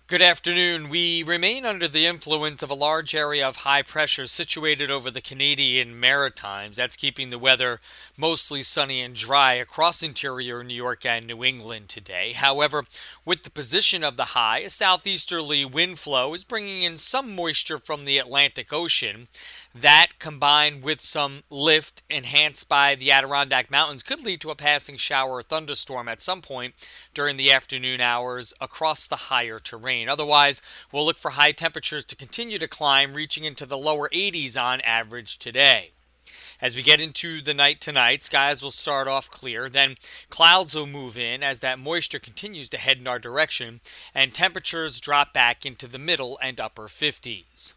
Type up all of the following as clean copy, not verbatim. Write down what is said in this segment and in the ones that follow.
Good afternoon. We remain under the influence of a large area of high pressure situated over the Canadian Maritimes. That's keeping the weather mostly sunny and dry across interior New York and New England today. However, with the position of the high, a southeasterly wind flow is bringing in some moisture from the Atlantic Ocean. That, combined with some lift enhanced by the Adirondack Mountains, could lead to a passing shower or thunderstorm at some point during the afternoon hours across the higher terrain. Otherwise, we'll look for high temperatures to continue to climb, reaching into the lower 80s on average today. As we get into the night tonight, skies will start off clear, then clouds will move in as that moisture continues to head in our direction, and temperatures drop back into the middle and upper 50s.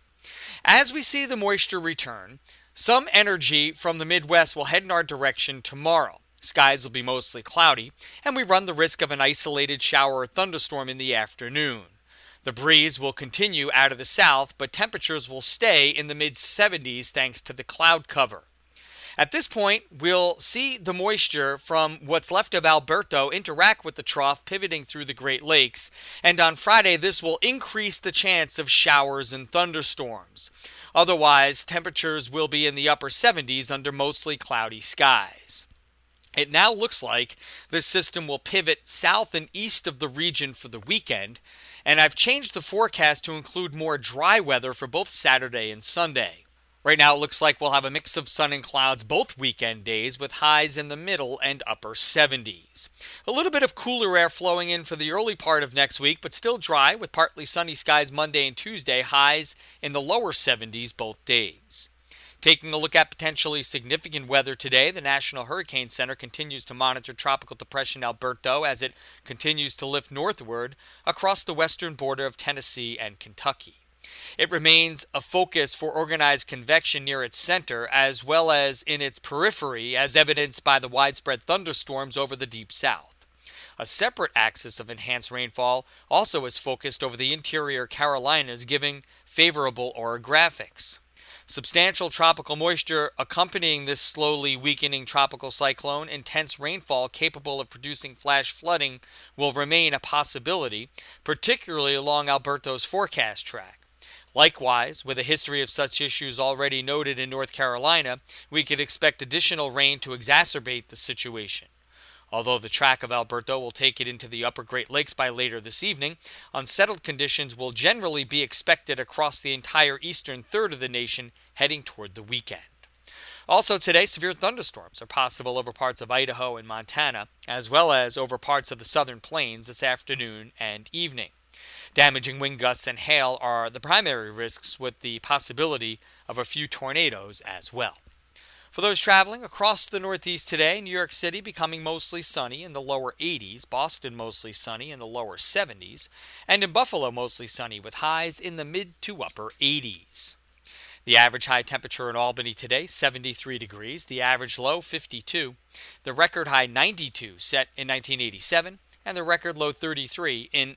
As we see the moisture return, some energy from the Midwest will head in our direction tomorrow. Skies will be mostly cloudy, and we run the risk of an isolated shower or thunderstorm in the afternoon. The breeze will continue out of the south, but temperatures will stay in the mid 70s thanks to the cloud cover. At this point, we'll see the moisture from what's left of Alberto interact with the trough, pivoting through the Great Lakes. And on Friday, this will increase the chance of showers and thunderstorms. Otherwise, temperatures will be in the upper 70s under mostly cloudy skies. It now looks like this system will pivot south and east of the region for the weekend, and I've changed the forecast to include more dry weather for both Saturday and Sunday. Right now, it looks like we'll have a mix of sun and clouds both weekend days with highs in the middle and upper 70s. A little bit of cooler air flowing in for the early part of next week, but still dry with partly sunny skies Monday and Tuesday, highs in the lower 70s both days. Taking a look at potentially significant weather today, the National Hurricane Center continues to monitor Tropical Depression Alberto as it continues to lift northward across the western border of Tennessee and Kentucky. It remains a focus for organized convection near its center as well as in its periphery, as evidenced by the widespread thunderstorms over the deep south. A separate axis of enhanced rainfall also is focused over the interior Carolinas, giving favorable orographics. Substantial tropical moisture accompanying this slowly weakening tropical cyclone, intense rainfall capable of producing flash flooding will remain a possibility, particularly along Alberto's forecast track. Likewise, with a history of such issues already noted in North Carolina, we could expect additional rain to exacerbate the situation. Although the track of Alberto will take it into the upper Great Lakes by later this evening, unsettled conditions will generally be expected across the entire eastern third of the nation heading toward the weekend. Also today, severe thunderstorms are possible over parts of Idaho and Montana, as well as over parts of the southern plains this afternoon and evening. Damaging wind gusts and hail are the primary risks, with the possibility of a few tornadoes as well. For those traveling across the Northeast today, New York City becoming mostly sunny in the lower 80s, Boston mostly sunny in the lower 70s, and in Buffalo mostly sunny with highs in the mid to upper 80s. The average high temperature in Albany today, 73 degrees, the average low, 52, the record high 92 set in 1987, and the record low 33 in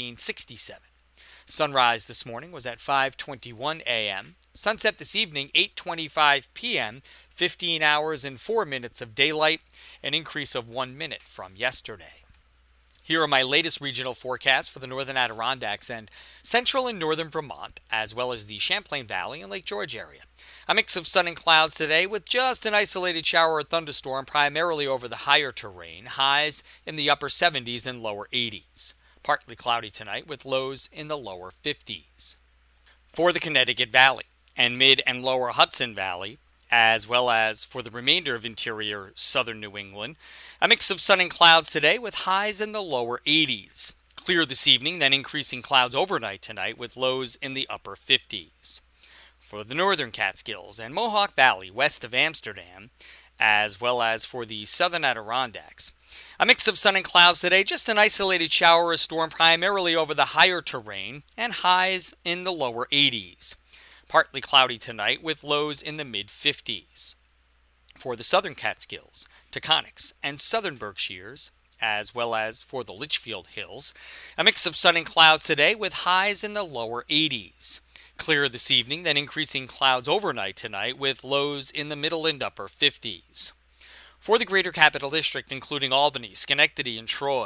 1967. Sunrise this morning was at 5:21 a.m. Sunset this evening, 8:25 p.m., 15 hours and 4 minutes of daylight, an increase of 1 minute from yesterday. Here are my latest regional forecasts for the northern Adirondacks and central and northern Vermont, as well as the Champlain Valley and Lake George area. A mix of sun and clouds today with just an isolated shower or thunderstorm primarily over the higher terrain, highs in the upper 70s and lower 80s. Partly cloudy tonight with lows in the lower 50s. For the Connecticut Valley and mid and lower Hudson Valley, as well as for the remainder of interior southern New England, a mix of sun and clouds today with highs in the lower 80s. Clear this evening, then increasing clouds overnight tonight with lows in the upper 50s. For the northern Catskills and Mohawk Valley west of Amsterdam, as well as for the southern Adirondacks, a mix of sun and clouds today, just an isolated shower or storm primarily over the higher terrain, and highs in the lower 80s. Partly cloudy tonight with lows in the mid-50s. For the southern Catskills, Taconics, and southern Berkshires, as well as for the Litchfield Hills, a mix of sun and clouds today with highs in the lower 80s. Clear this evening, then increasing clouds overnight tonight with lows in the middle and upper 50s. For the Greater Capital District, including Albany, Schenectady, and Troy,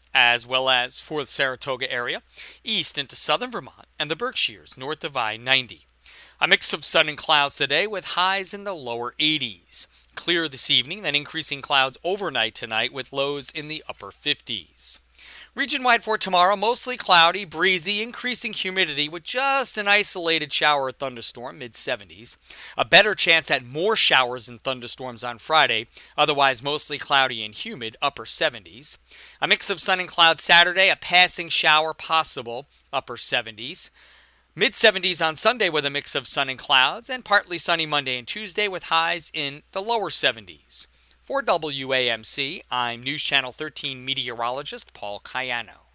as well as for the Saratoga area, east into southern Vermont and the Berkshires north of I-90. A mix of sun and clouds today with highs in the lower 80s. Clear this evening, then increasing clouds overnight tonight with lows in the upper 50s. Region-wide for tomorrow, mostly cloudy, breezy, increasing humidity with just an isolated shower or thunderstorm, mid-70s. A better chance at more showers and thunderstorms on Friday, otherwise mostly cloudy and humid, upper 70s. A mix of sun and clouds Saturday, a passing shower possible, upper 70s. Mid-70s on Sunday with a mix of sun and clouds, and partly sunny Monday and Tuesday with highs in the lower 70s. For WAMC, I'm News Channel 13 meteorologist Paul Cayano.